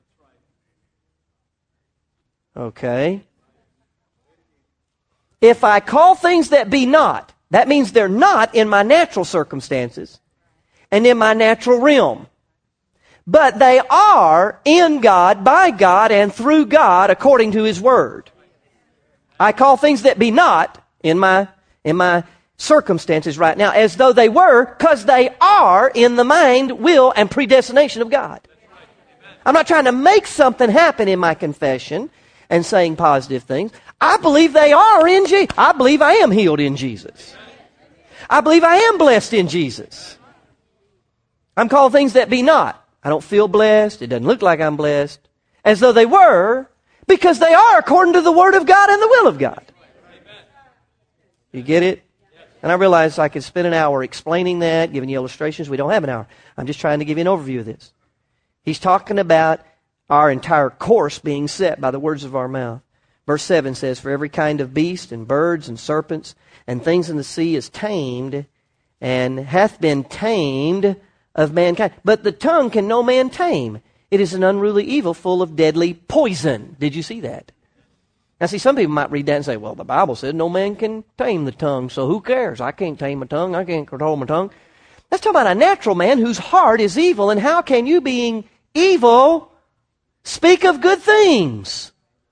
Okay. If I call things that be not, that means they're not in my natural circumstances and in my natural realm. But they are in God, by God, and through God according to His Word. I call things that be not in my, in my circumstances right now as though they were, because they are in the mind, will, and predestination of God. I'm not trying to make something happen in my confession and saying positive things. I believe they are in Jesus. I believe I am healed in Jesus. I believe I am blessed in Jesus. I'm called things that be not. I don't feel blessed. It doesn't look like I'm blessed. As though they were, because they are according to the Word of God and the will of God. You get it? And I realize I could spend an hour explaining that, giving you illustrations. We don't have an hour. I'm just trying to give you an overview of this. He's talking about our entire course being set by the words of our mouth. Verse seven says, for every kind of beast and birds and serpents and things in the sea is tamed and hath been tamed of mankind. But the tongue can no man tame. It is an unruly evil full of deadly poison. Did you see that? Now, see, some people might read that and say, well, the Bible said no man can tame the tongue, so who cares? I can't tame my tongue. I can't control my tongue. Let's talk about a natural man whose heart is evil, and how can you, being evil, speak of good things?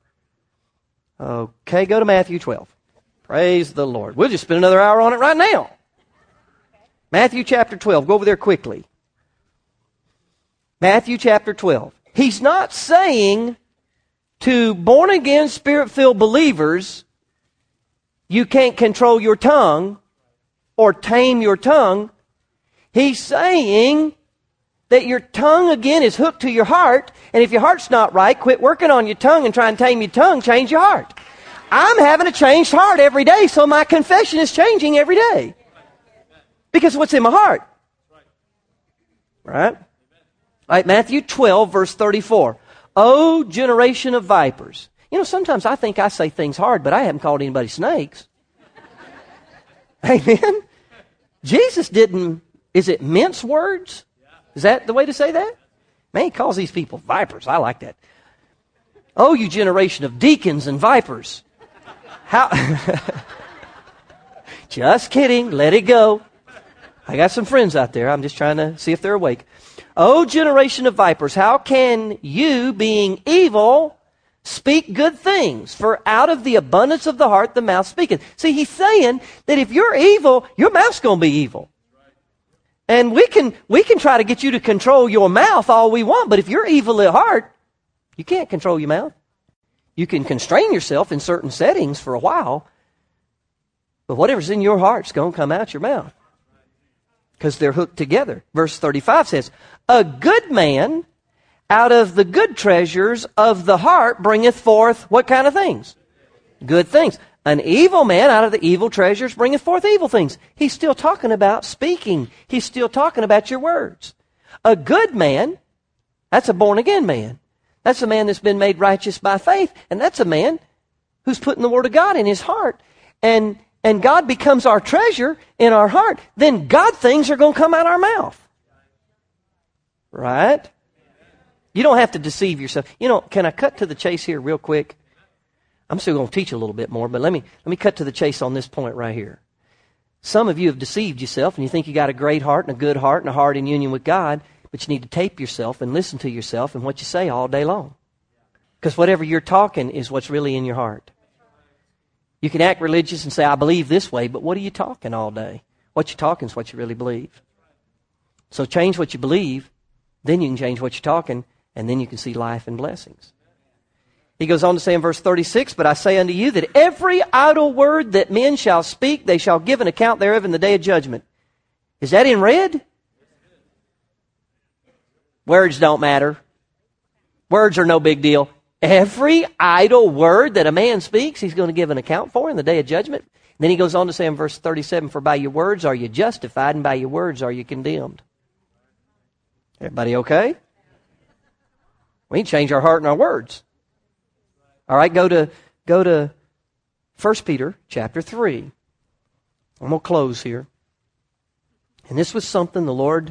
Okay, go to Matthew twelve. Praise the Lord. We'll just spend another hour on it right now. Matthew chapter twelve. Go over there quickly. Matthew chapter twelve. He's not saying to born-again, Spirit-filled believers, you can't control your tongue or tame your tongue. He's saying that your tongue, again, is hooked to your heart, and if your heart's not right, quit working on your tongue and try and tame your tongue, change your heart. I'm having a changed heart every day, so my confession is changing every day. Because of what's in my heart. Right? All right, Matthew twelve, verse thirty-four. O generation of vipers. You know, sometimes I think I say things hard, but I haven't called anybody snakes. Amen? Jesus didn't, is it mince words? Is that the way to say that? Man, he calls these people vipers. I like that. Oh, you generation of deacons and vipers. How? Just kidding. Let it go. I got some friends out there. I'm just trying to see if they're awake. O generation of vipers, how can you, being evil, speak good things? For out of the abundance of the heart, the mouth speaketh. See, he's saying that if you're evil, your mouth's going to be evil. And we can, we can try to get you to control your mouth all we want, but if you're evil at heart, you can't control your mouth. You can constrain yourself in certain settings for a while, but whatever's in your heart's going to come out your mouth. Because they're hooked together. Verse thirty-five says, a good man out of the good treasures of the heart bringeth forth what kind of things? Good things. An evil man out of the evil treasures bringeth forth evil things. He's still talking about speaking. He's still talking about your words. A good man, that's a born-again man. That's a man that's been made righteous by faith. And that's a man who's putting the Word of God in his heart. And and God becomes our treasure in our heart, then God things are going to come out our mouth. Right? You don't have to deceive yourself. You know, can I cut to the chase here real quick? I'm still going to teach a little bit more, but let me let me cut to the chase on this point right here. Some of you have deceived yourself, and you think you got a great heart and a good heart and a heart in union with God, but you need to tape yourself and listen to yourself and what you say all day long. Because whatever you're talking is what's really in your heart. You can act religious and say, I believe this way, but what are you talking all day? What you're talking is what you really believe. So change what you believe, then you can change what you're talking, and then you can see life and blessings. He goes on to say in verse thirty-six, but I say unto you that every idle word that men shall speak, they shall give an account thereof in the day of judgment. Is that in red? Words don't matter. Words are no big deal. Every idle word that a man speaks, he's going to give an account for in the day of judgment. And then he goes on to say in verse thirty-seven, for by your words are you justified, and by your words are you condemned. Everybody okay? We can change our heart and our words. All right, go to go to First Peter chapter three. I'm going to close here. And this was something the Lord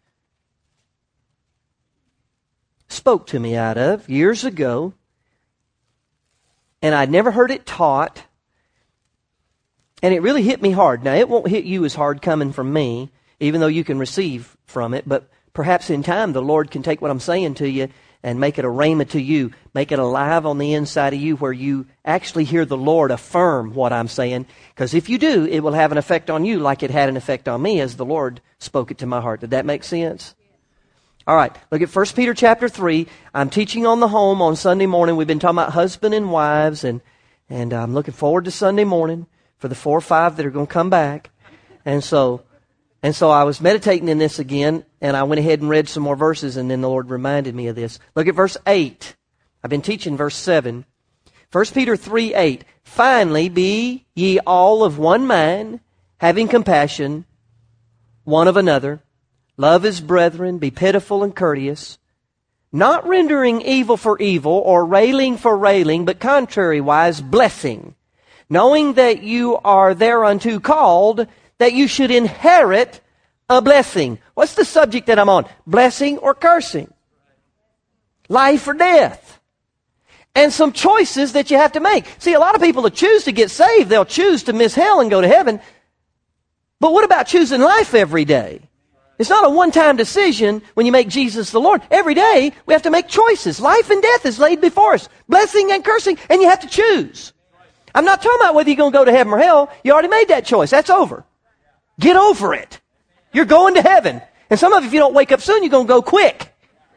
spoke to me out of years ago, and I'd never heard it taught, and it really hit me hard. Now, it won't hit you as hard coming from me, even though you can receive from it, but perhaps in time the Lord can take what I'm saying to you and make it a rhema to you, make it alive on the inside of you where you actually hear the Lord affirm what I'm saying, because if you do, it will have an effect on you like it had an effect on me as the Lord spoke it to my heart. Did that make sense? All right, look at First Peter chapter three. I'm teaching on the home on Sunday morning. We've been talking about husband and wives, and, and I'm looking forward to Sunday morning for the four or five that are going to come back. And so, and so I was meditating in this again, and I went ahead and read some more verses, and then the Lord reminded me of this. Look at verse eight. I've been teaching verse seven. First Peter three eight. Finally, be ye all of one mind, having compassion one of another. Love his brethren, be pitiful and courteous, not rendering evil for evil or railing for railing, but contrariwise blessing, knowing that you are thereunto called, that you should inherit a blessing. What's the subject that I'm on? Blessing or cursing? Life or death? And some choices that you have to make. See, a lot of people that choose to get saved, they'll choose to miss hell and go to heaven. But what about choosing life every day? It's not a one-time decision when you make Jesus the Lord. Every day, we have to make choices. Life and death is laid before us. Blessing and cursing, and you have to choose. I'm not talking about whether you're going to go to heaven or hell. You already made that choice. That's over. Get over it. You're going to heaven. And some of you, if you don't wake up soon, you're going to go quick.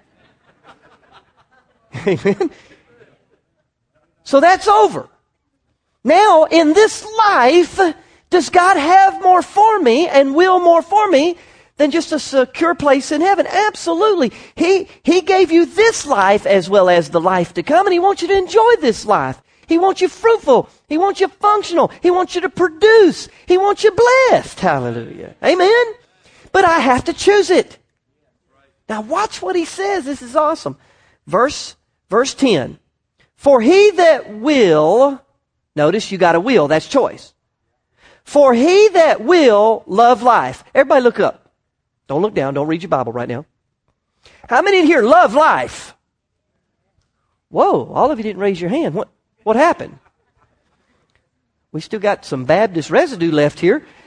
Amen? So that's over. Now, in this life, does God have more for me and will more for me than just a secure place in heaven? Absolutely. He, he gave you this life as well as the life to come, and He wants you to enjoy this life. He wants you fruitful. He wants you functional. He wants you to produce. He wants you blessed. Hallelujah. Amen? But I have to choose it. Now watch what He says. This is awesome. Verse, verse ten. For he that will, notice you got a will, that's choice. For he that will love life. Everybody look up. Don't look down. Don't read your Bible right now. How many in here love life? Whoa, all of you didn't raise your hand. What, what happened? We still got some Baptist residue left here.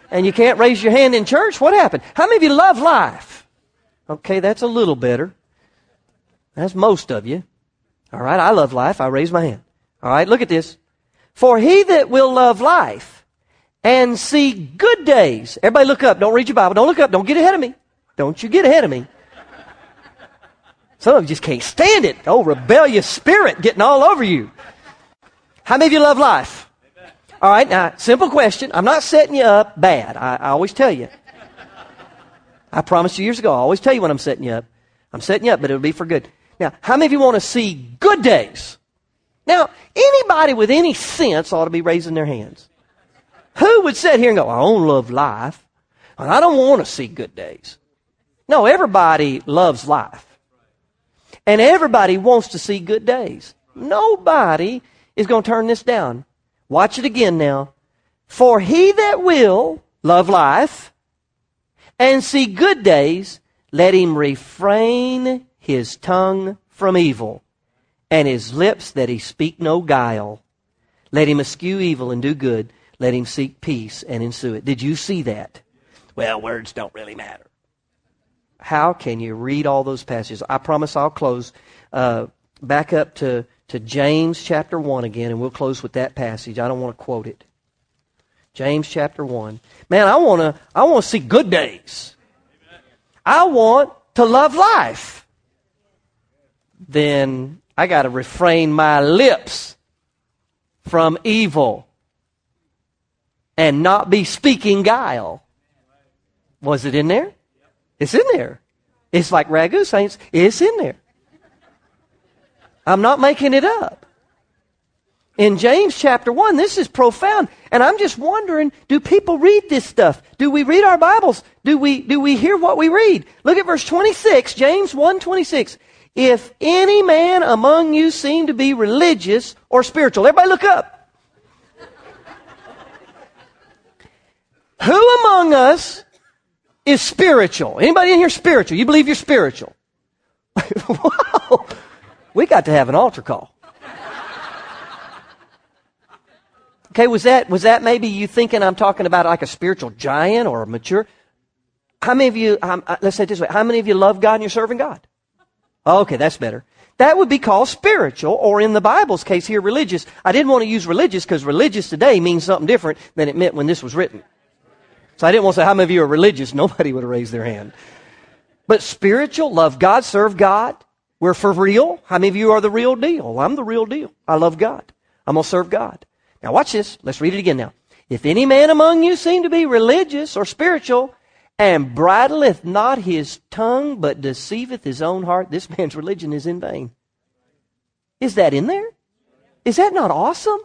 and you can't raise your hand in church? What happened? How many of you love life? Okay, that's a little better. That's most of you. All right, I love life. I raise my hand. All right, look at this. For he that will love life and see good days. Everybody look up. Don't read your Bible. Don't look up. Don't get ahead of me. Don't you get ahead of me. Some of you just can't stand it. Oh, rebellious spirit getting all over you. How many of you love life? All right, now, simple question. I'm not setting you up bad. I, I always tell you. I promised you years ago, I always tell you when I'm setting you up. I'm setting you up, but it'll be for good. Now, how many of you want to see good days? Now, anybody with any sense ought to be raising their hands. Who would sit here and go, I don't love life, and I don't want to see good days? No, everybody loves life. And everybody wants to see good days. Nobody is going to turn this down. Watch it again now. For he that will love life and see good days, let him refrain his tongue from evil, and his lips that he speak no guile. Let him eschew evil and do good. Let him seek peace and ensue it. Did you see that? Well, words don't really matter. How can you read all those passages? I promise I'll close. Uh, back up to, to James chapter one again, and we'll close with that passage. I don't want to quote it. James chapter one. Man, I want to I want to see good days. I want to love life. Then I got to refrain my lips from evil and not be speaking guile. Was it in there? It's in there. It's like Ragu Saints. It's in there. I'm not making it up. In James chapter one, this is profound. And I'm just wondering, do people read this stuff? Do we read our Bibles? Do we, do we hear what we read? Look at verse twenty-six, James one twenty-six. If any man among you seem to be religious or spiritual. Everybody look up. Who among us is spiritual? Anybody in here spiritual? You believe you're spiritual? Wow. We got to have an altar call. Okay, was that was that maybe you thinking I'm talking about like a spiritual giant or a mature? How many of you, um, let's say it this way, how many of you love God and you're serving God? Okay, that's better. That would be called spiritual, or in the Bible's case here, religious. I didn't want to use religious because religious today means something different than it meant when this was written. So I didn't want to say how many of you are religious. Nobody would have raised their hand. But spiritual, love God, serve God. We're for real. How many of you are the real deal? Well, I'm the real deal. I love God. I'm going to serve God. Now watch this. Let's read it again now. If any man among you seem to be religious or spiritual, and bridleth not his tongue, but deceiveth his own heart, this man's religion is in vain. Is that in there? Is that not awesome?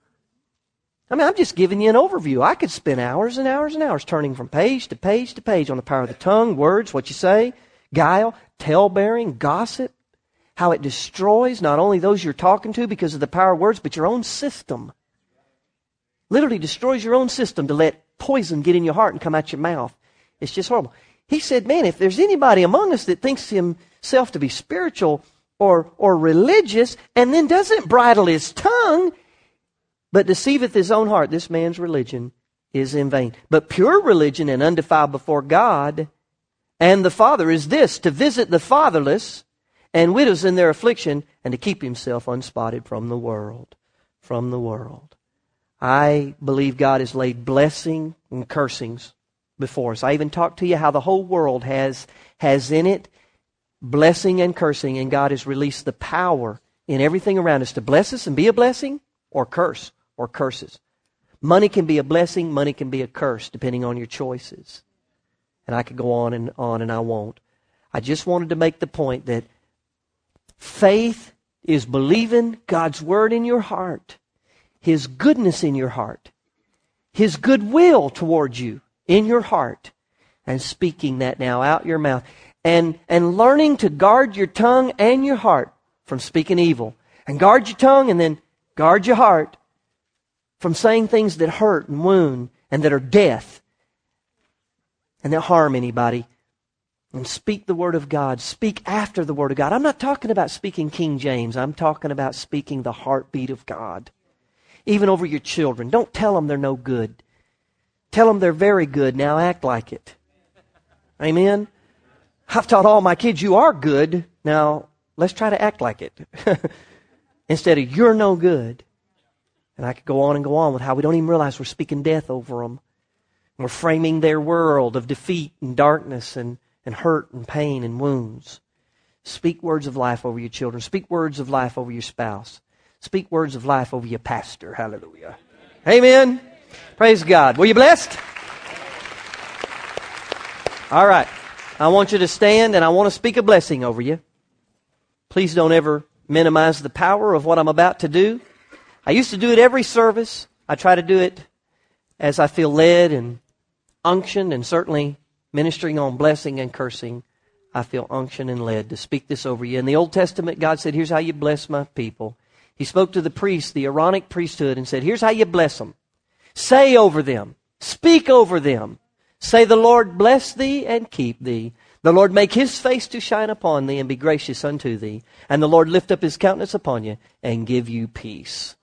I mean, I'm just giving you an overview. I could spend hours and hours and hours turning from page to page to page on the power of the tongue, words, what you say, guile, tale-bearing, gossip, how it destroys not only those you're talking to because of the power of words, but your own system. Literally destroys your own system to let poison get in your heart and come out your mouth. It's just horrible. He said, man, if there's anybody among us that thinks himself to be spiritual or, or religious and then doesn't bridle his tongue, but deceiveth his own heart, this man's religion is in vain. But pure religion and undefiled before God and the Father is this, to visit the fatherless and widows in their affliction and to keep himself unspotted from the world. From the world. I believe God has laid blessing and cursings before us. I even talked to you how the whole world has, has in it blessing and cursing, and God has released the power in everything around us to bless us and be a blessing or curse or curses. Money can be a blessing, money can be a curse, depending on your choices. And I could go on and on, and I won't. I just wanted to make the point that faith is believing God's word in your heart, His goodness in your heart, His goodwill towards you in your heart, and speaking that now out your mouth, and, and learning to guard your tongue and your heart from speaking evil. And guard your tongue and then guard your heart from saying things that hurt and wound and that are death and that harm anybody. And speak the Word of God. Speak after the Word of God. I'm not talking about speaking King James. I'm talking about speaking the heartbeat of God. Even over your children. Don't tell them they're no good. Tell them they're very good. Now act like it. Amen? I've taught all my kids, you are good. Now, let's try to act like it. Instead of, you're no good. And I could go on and go on with how we don't even realize we're speaking death over them. And we're framing their world of defeat and darkness and, and hurt and pain and wounds. Speak words of life over your children. Speak words of life over your spouse. Speak words of life over your pastor. Hallelujah. Amen. Praise God. Were you blessed? All right. I want you to stand and I want to speak a blessing over you. Please don't ever minimize the power of what I'm about to do. I used to do it every service. I try to do it as I feel led and unctioned, and certainly ministering on blessing and cursing, I feel unctioned and led to speak this over you. In the Old Testament, God said, here's how you bless my people. He spoke to the priests, the Aaronic priesthood, and said, here's how you bless them. Say over them. Speak over them. Say, the Lord bless thee and keep thee. The Lord make his face to shine upon thee and be gracious unto thee. And the Lord lift up his countenance upon you and give you peace.